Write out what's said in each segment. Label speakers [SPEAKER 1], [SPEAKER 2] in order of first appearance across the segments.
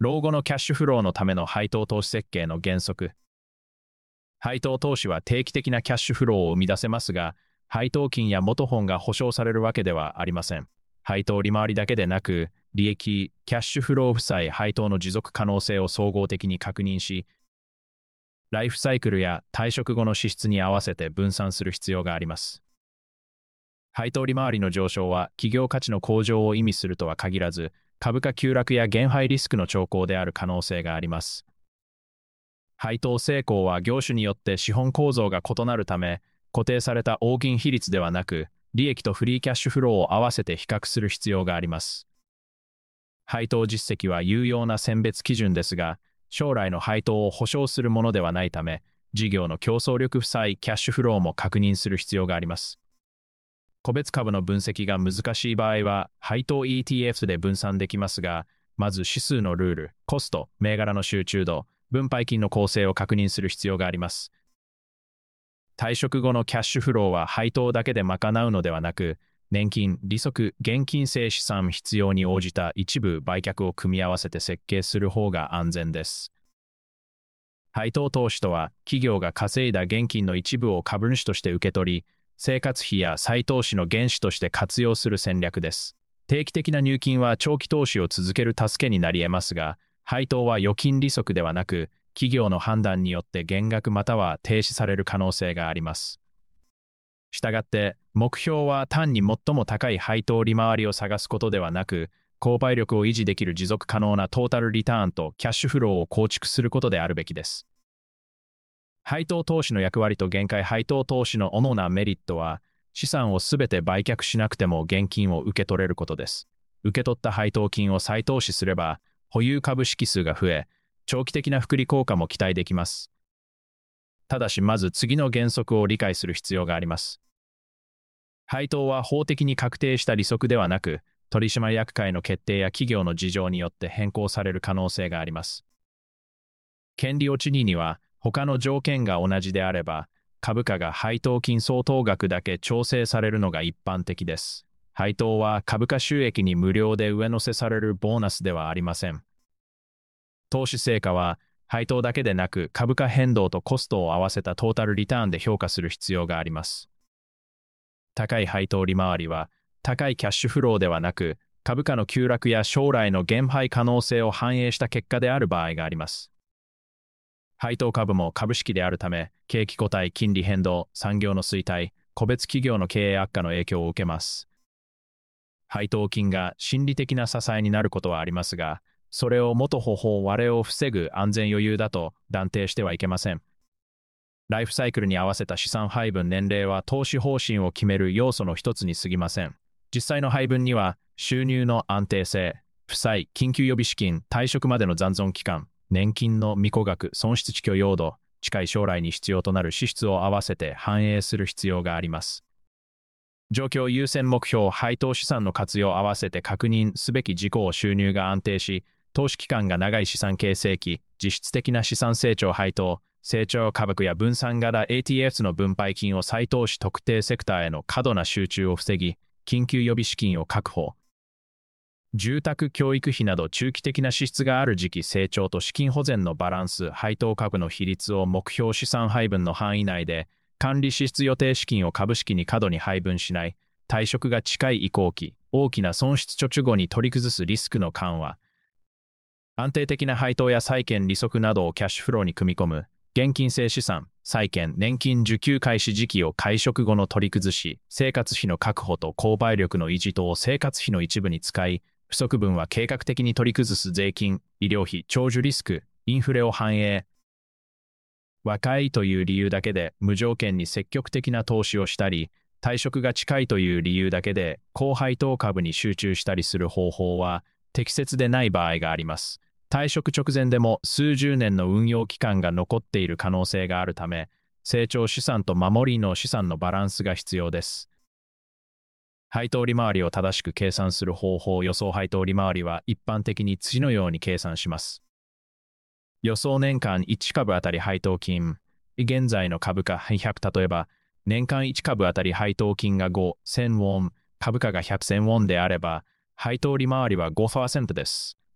[SPEAKER 1] 老後のキャッシュフローのための配当投資設計の原則。配当投資は定期的なキャッシュフローを生み出せますが、配当金や元本が保証されるわけではありません。配当利回りだけでなく、利益、キャッシュフロー負債、配当の持続可能性を総合的に確認し、ライフサイクルや退職後の支出に合わせて分散する必要があります。配当利回りの上昇は企業価値の向上を意味するとは限らず、株価急落や減配リスクの兆候である可能性があります。配当成功は業種によって資本構造が異なるため、固定された大金比率ではなく、利益とフリーキャッシュフローを合わせて比較する必要があります。配当実績は有用な選別基準ですが、将来の配当を保証するものではないため、事業の競争力負債、キャッシュフローも確認する必要があります。個別株の分析が難しい場合は、配当 ETF で分散できますが、まず指数のルール、コスト、銘柄の集中度、分配金の構成を確認する必要があります。退職後のキャッシュフローは配当だけで賄うのではなく、年金、利息、現金性資産必要に応じた一部売却を組み合わせて設計する方が安全です。配当投資とは、企業が稼いだ現金の一部を株主として受け取り、生活費や再投資の原資として活用する戦略です。定期的な入金は長期投資を続ける助けになり得ますが、配当は預金利息ではなく、企業の判断によって減額または停止される可能性があります。したがって、目標は単に最も高い配当利回りを探すことではなく、購買力を維持できる持続可能なトータルリターンとキャッシュフローを構築することであるべきです。配当投資の役割と限界。配当投資の主なメリットは、資産をすべて売却しなくても現金を受け取れることです。受け取った配当金を再投資すれば、保有株式数が増え、長期的な複利効果も期待できます。ただし、まず次の原則を理解する必要があります。配当は法的に確定した利息ではなく、取締役会の決定や企業の事情によって変更される可能性があります。権利落ちには、他の条件が同じであれば、株価が配当金相当額だけ調整されるのが一般的です。配当は株価収益に無料で上乗せされるボーナスではありません。投資成果は、配当だけでなく株価変動とコストを合わせたトータルリターンで評価する必要があります。高い配当利回りは、高いキャッシュフローではなく、株価の急落や将来の減配可能性を反映した結果である場合があります。配当株も株式であるため、景気後退、金利変動、産業の衰退、個別企業の経営悪化の影響を受けます。配当金が心理的な支えになることはありますが、それを元方法割れを防ぐ安全余裕だと断定してはいけません。ライフサイクルに合わせた資産配分年齢は投資方針を決める要素の一つに過ぎません。実際の配分には、収入の安定性、負債、緊急予備資金、退職までの残存期間、年金の未庫額、損失許容度、近い将来に必要となる支出を合わせて反映する必要があります。状況優先目標、配当資産の活用を合わせて確認すべき事項。収入が安定し、投資期間が長い資産形成期、実質的な資産成長配当、成長株や分散型 ATFs の分配金を再投資特定セクターへの過度な集中を防ぎ、緊急予備資金を確保。住宅教育費など中期的な支出がある時期。成長と資金保全のバランス。配当株の比率を目標資産配分の範囲内で、管理支出予定資金を株式に過度に配分しない。退職が近い移行期、大きな損失直後に取り崩すリスクの緩和。安定的な配当や債券利息などをキャッシュフローに組み込む。現金性資産、債券、年金受給開始時期を会食後の取り崩し、生活費の確保と購買力の維持等生活費の一部に使い、不足分は計画的に取り崩す。税金、医療費、長寿リスク、インフレを反映。若いという理由だけで無条件に積極的な投資をしたり、退職が近いという理由だけで高配当株に集中したりする方法は適切でない場合があります。退職直前でも数十年の運用期間が残っている可能性があるため、成長資産と守りの資産のバランスが必要です。配当利回りを正しく計算する方法。予想配当利回りは一般的に次のように計算します。予想年間1株当たり配当金。現在の株価100、例えば年間1株当たり配当金が5,000ウォン、株価が100,000ウォンであれば、配当利回りは 5% です。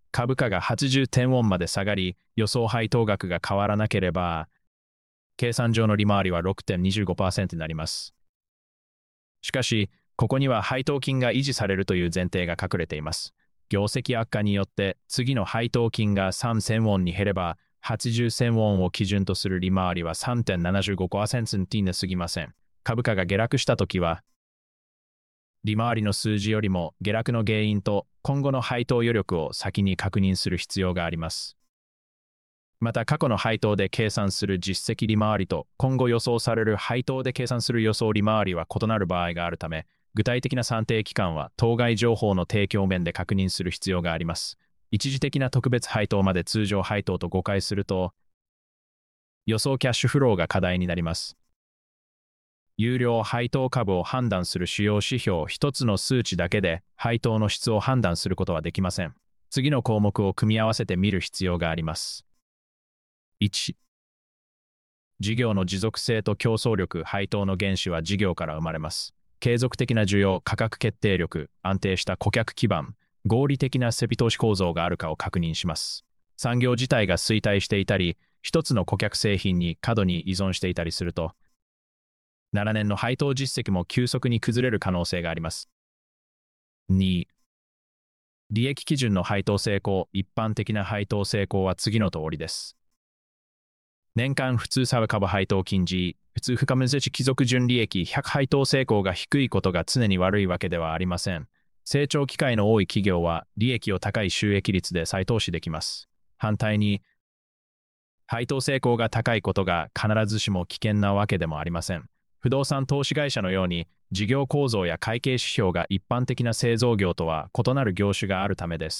[SPEAKER 1] 株価が80点ウォンまで下がり、予想配当額が変わらなければ、計算上の利回りは 6.25% になります。しかし、ここには配当金が維持されるという前提が隠れています。業績悪化によって次の配当金が3000ウォンに減れば、80銭ウォンを基準とする利回りは 3.75% に過ぎません。株価が下落したときは、利回りの数字よりも下落の原因と今後の配当余力を先に確認する必要があります。また過去の配当で計算する実績利回りと今後予想される配当で計算する予想利回りは異なる場合があるため、具体的な算定期間は当該情報の提供面で確認する必要があります。一時的な特別配当まで通常配当と誤解すると、予想キャッシュフローが課題になります。有料配当株を判断する主要指標一つの数値だけで配当の質を判断することはできません。次の項目を組み合わせて見る必要があります。1、事業の持続性と競争力。配当の原資は事業から生まれます。継続的な需要、価格決定力、安定した顧客基盤、合理的な設備投資構造があるかを確認します。産業自体が衰退していたり、一つの顧客製品に過度に依存していたりすると、7年の配当実績も急速に崩れる可能性があります。2、利益基準の配当成功。一般的な配当成功は次の通りです。年間普通差株配当金 G、普通不可無値帰属純利益100配当成功が低いことが常に悪いわけではありません。成長機会の多い企業は利益を高い収益率で再投資できます。反対に、配当成功が高いことが必ずしも危険なわけでもありません。不動産投資会社のように事業構造や会計指標が一般的な製造業とは異なる業種があるためです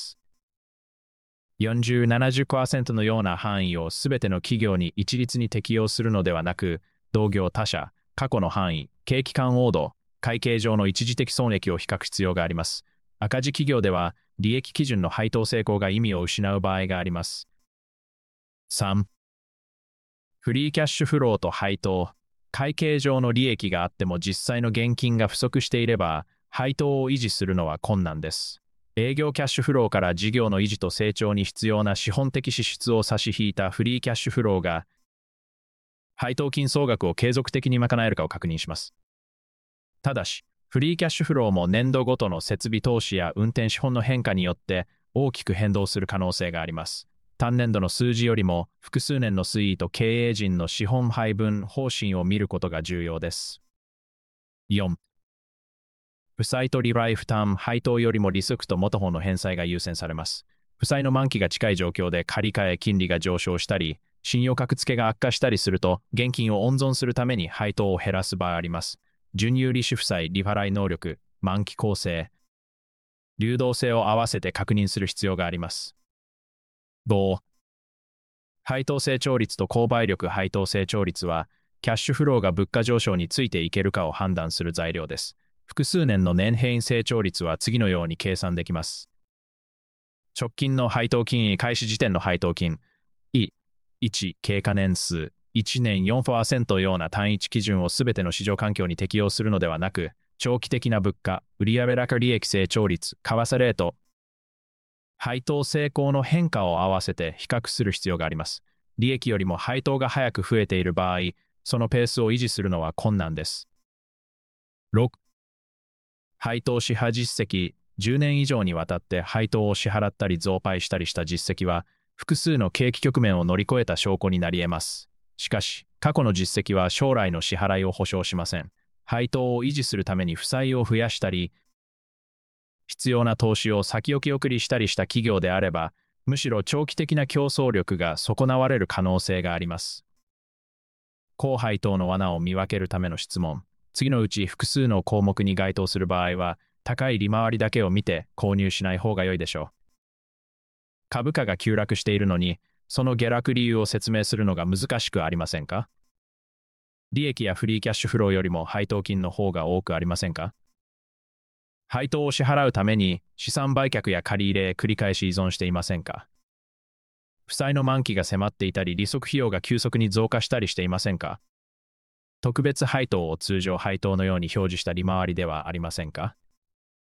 [SPEAKER 1] 。40-70% のような範囲をすべての企業に一律に適用するのではなく、同業他社、過去の範囲、景気感応度、会計上の一時的損益を比較必要があります。赤字企業では利益基準の配当成功が意味を失う場合があります。3、フリーキャッシュフローと配当。会計上の利益があっても実際の現金が不足していれば、配当を維持するのは困難です。営業キャッシュフローから事業の維持と成長に必要な資本的支出を差し引いたフリーキャッシュフローが、配当金総額を継続的に賄えるかを確認します。ただし、フリーキャッシュフローも年度ごとの設備投資や運転資本の変化によって大きく変動する可能性があります。単年度の数字よりも複数年の推移と経営陣の資本配分方針を見ることが重要です。4、負債と利払い負担。配当よりも利息と元本の返済が優先されます。負債の満期が近い状況で借り換え金利が上昇したり、信用格付けが悪化したりすると、現金を温存するために配当を減らす場合あります。準有利子負債、利払い能力、満期構成、流動性を合わせて確認する必要があります。5、配当成長率と購買力。配当成長率は、キャッシュフローが物価上昇についていけるかを判断する材料です。複数年の年平均成長率は次のように計算できます。直近の配当金開始時点の配当金、1、経過年数、1年 4% ような単一基準をすべての市場環境に適用するのではなく、長期的な物価、売上高利益成長率、為替レート、配当成功の変化を合わせて比較する必要があります。利益よりも配当が早く増えている場合、そのペースを維持するのは困難です。6、配当支払実績。10年以上にわたって配当を支払ったり増配したりした実績は、複数の景気局面を乗り越えた証拠になり得ます。しかし、過去の実績は将来の支払いを保証しません。配当を維持するために負債を増やしたり、必要な投資を先送りしたりした企業であれば、むしろ長期的な競争力が損なわれる可能性があります。高配当の罠を見分けるための質問。次のうち複数の項目に該当する場合は、高い利回りだけを見て購入しない方が良いでしょう。株価が急落しているのに、その下落理由を説明するのが難しくありませんか？利益やフリーキャッシュフローよりも配当金の方が多くありませんか？配当を支払うために資産売却や借り入れへ繰り返し依存していませんか？負債の満期が迫っていたり利息費用が急速に増加したりしていませんか？特別配当を通常配当のように表示した利回りではありませんか？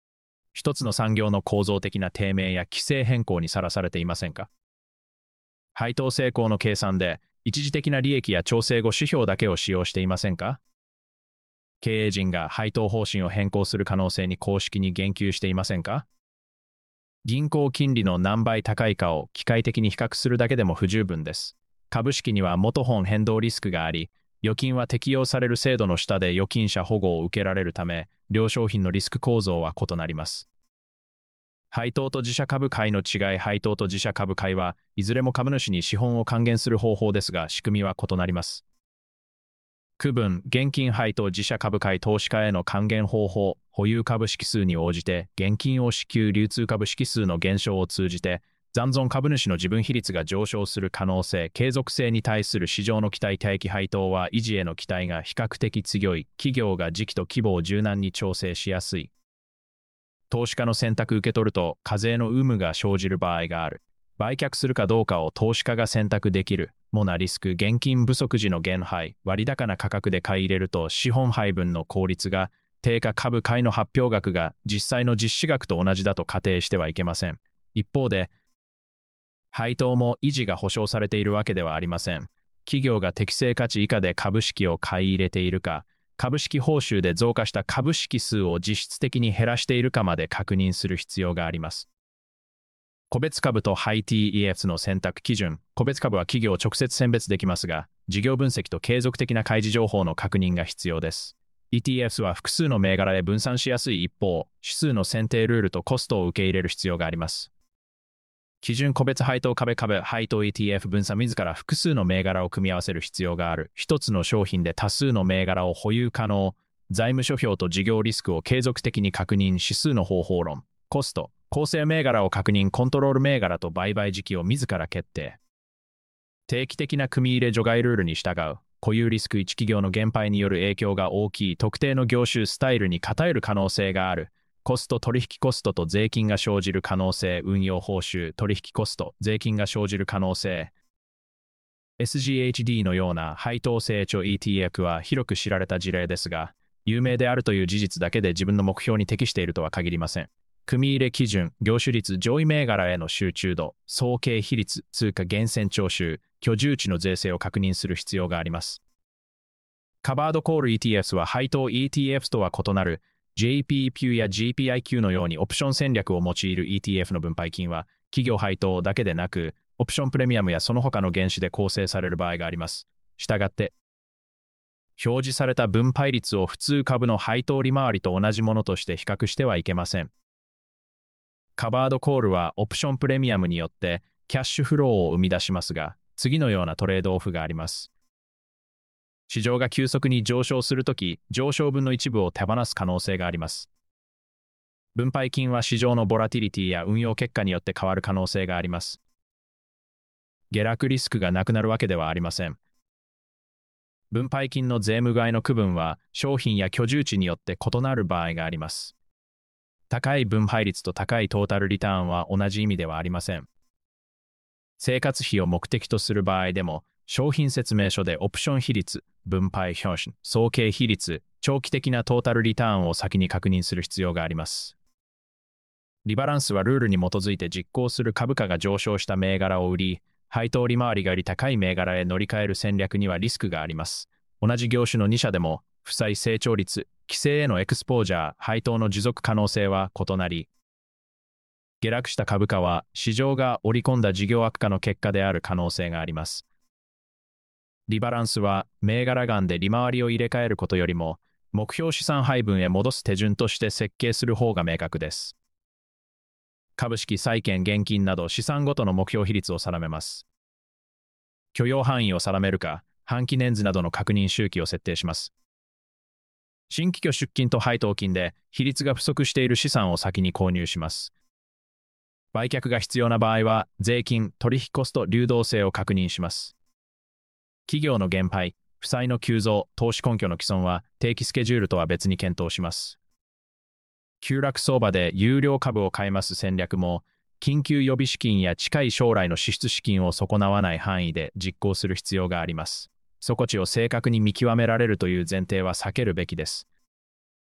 [SPEAKER 1] 一つの産業の構造的な低迷や規制変更にさらされていませんか？配当成功の計算で一時的な利益や調整後指標だけを使用していませんか？経営陣が配当方針を変更する可能性に公式に言及していませんか？銀行金利の何倍高いかを機械的に比較するだけでも不十分です。株式には元本変動リスクがあり、預金は適用される制度の下で預金者保護を受けられるため、両商品のリスク構造は異なります。配当と自社株買いの違い。配当と自社株買いはいずれも株主に資本を還元する方法ですが、仕組みは異なります。区分、現金配当自社株買い投資家への還元方法、保有株式数に応じて現金を支給流通株式数の減少を通じて、残存株主の自分比率が上昇する可能性、継続性に対する市場の期待。定期配当は維持への期待が比較的強い、企業が時期と規模を柔軟に調整しやすい。投資家の選択受け取ると課税の有無が生じる場合がある。売却するかどうかを投資家が選択できる。モナリスク、現金不足時の減配、割高な価格で買い入れると資本配分の効率が定価。株買いの発表額が実際の実施額と同じだと仮定してはいけません。一方で、配当も維持が保証されているわけではありません。企業が適正価値以下で株式を買い入れているか、株式報酬で増加した株式数を実質的に減らしているかまで確認する必要があります。個別株と配 TEFs の選択基準。個別株は企業を直接選別できますが、事業分析と継続的な開示情報の確認が必要です。ETFs は複数の銘柄へ分散しやすい一方、指数の選定ルールとコストを受け入れる必要があります。基準個別配当株配当 ETF 分散。自ら複数の銘柄を組み合わせる必要がある。一つの商品で多数の銘柄を保有可能。財務諸表と事業リスクを継続的に確認。指数の方法論。コスト。構成銘柄を確認。コントロール銘柄と売買時期を自ら決定。定期的な組入れ除外ルールに従う。固有リスク。1企業の減配による影響が大きい。特定の業種スタイルに偏る可能性がある。コスト。取引コストと税金が生じる可能性。運用報酬。取引コスト。税金が生じる可能性。SGHD のような配当成長 ETF は広く知られた事例ですが、有名であるという事実だけで自分の目標に適しているとは限りません。組入れ基準、業種率、上位銘柄への集中度、総計比率、通貨源泉徴収、居住地の税制を確認する必要があります。カバードコール ETFs は配当 ETFs とは異なる JPQ や GPIQ のようにオプション戦略を用いる ETF の分配金は企業配当だけでなくオプションプレミアムやその他の原資で構成される場合があります。したがって表示された分配率を普通株の配当利回りと同じものとして比較してはいけません。カバードコールはオプションプレミアムによってキャッシュフローを生み出しますが、次のようなトレードオフがあります。市場が急速に上昇するとき、上昇分の一部を手放す可能性があります。分配金は市場のボラティリティや運用結果によって変わる可能性があります。下落リスクがなくなるわけではありません。分配金の税務外の区分は商品や居住地によって異なる場合があります。高い分配率と高いトータルリターンは同じ意味ではありません。生活費を目的とする場合でも、商品説明書でオプション比率、分配表紙、総計比率、長期的なトータルリターンを先に確認する必要があります。リバランスはルールに基づいて実行する株価が上昇した銘柄を売り、配当利回りがより高い銘柄へ乗り換える戦略にはリスクがあります。同じ業種の2社でも、負債成長率、規制へのエクスポージャー、配当の持続可能性は異なり、下落した株価は市場が織り込んだ事業悪化の結果である可能性があります。リバランスは銘柄間で利回りを入れ替えることよりも、目標資産配分へ戻す手順として設計する方が明確です。株式、債券、現金など資産ごとの目標比率を定めます。許容範囲を定めるか、半期年次などの確認周期を設定します。新規拠出金と配当金で比率が不足している資産を先に購入します。売却が必要な場合は、税金、取引コスト、流動性を確認します。企業の減配、負債の急増、投資根拠の既存は定期スケジュールとは別に検討します。急落相場で有料株を買います戦略も、緊急予備資金や近い将来の支出資金を損なわない範囲で実行する必要があります。底地を正確に見極められるという前提は避けるべきです。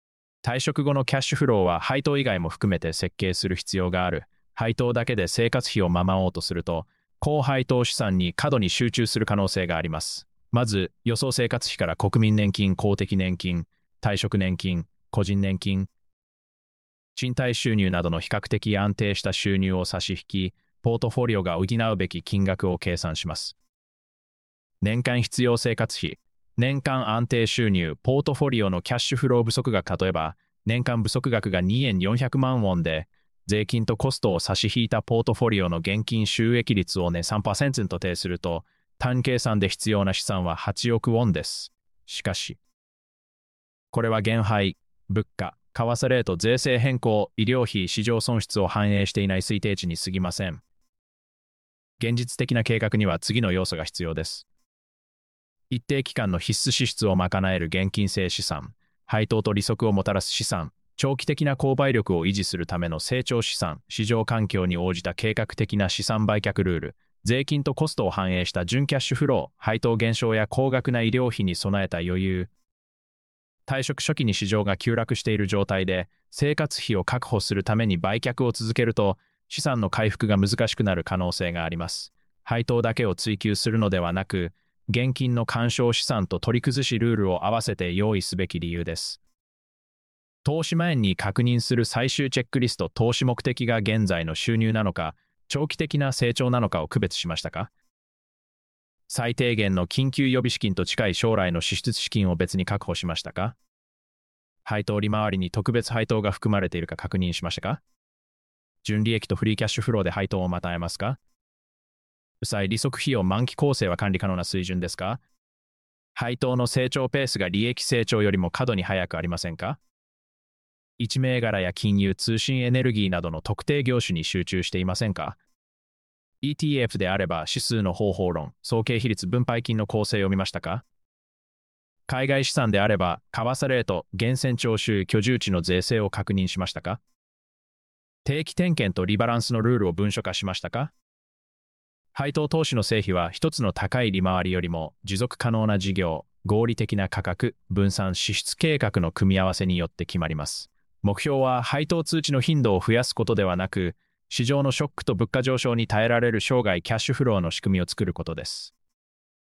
[SPEAKER 1] 退職後のキャッシュフローは配当以外も含めて設計する必要がある。配当だけで生活費を賄おうとすると、高配当資産に過度に集中する可能性があります。まず、予想生活費から国民年金、公的年金、退職年金、個人年金、賃貸収入などの比較的安定した収入を差し引き、ポートフォリオが補うべき金額を計算します。年間必要生活費、年間安定収入、ポートフォリオのキャッシュフロー不足額、例えば、年間不足額が2円400万ウォンで、税金とコストを差し引いたポートフォリオの現金収益率を年 3% と定すると、単計算で必要な資産は8億ウォンです。しかし、これは減配、物価、為替レート、税制変更、医療費、市場損失を反映していない推定値に過ぎません。現実的な計画には次の要素が必要です。一定期間の必須支出を賄える現金性資産、配当と利息をもたらす資産、長期的な購買力を維持するための成長資産、市場環境に応じた計画的な資産売却ルール、税金とコストを反映した純キャッシュフロー、配当減少や高額な医療費に備えた余裕。退職初期に市場が急落している状態で、生活費を確保するために売却を続けると、資産の回復が難しくなる可能性があります。配当だけを追求するのではなく、現金の干渉資産と取り崩しルールを合わせて用意すべき理由です。投資前に確認する最終チェックリスト、投資目的が現在の収入なのか、長期的な成長なのかを区別しましたか？最低限の緊急予備資金と近い将来の支出資金を別に確保しましたか？配当利回りに特別配当が含まれているか確認しましたか？純利益とフリーキャッシュフローで配当をまたえますか？負債利息費用満期構成は管理可能な水準ですか？配当の成長ペースが利益成長よりも過度に速くありませんか？一銘柄や金融、通信エネルギーなどの特定業種に集中していませんか？ ETF であれば指数の方法論、総経比率、分配金の構成を見ましたか？海外資産であれば、為替レート、源泉徴収、居住地の税制を確認しましたか？定期点検とリバランスのルールを文書化しましたか？配当投資の成否は一つの高い利回りよりも持続可能な事業、合理的な価格、分散支出計画の組み合わせによって決まります。目標は配当通知の頻度を増やすことではなく、市場のショックと物価上昇に耐えられる生涯キャッシュフローの仕組みを作ることです。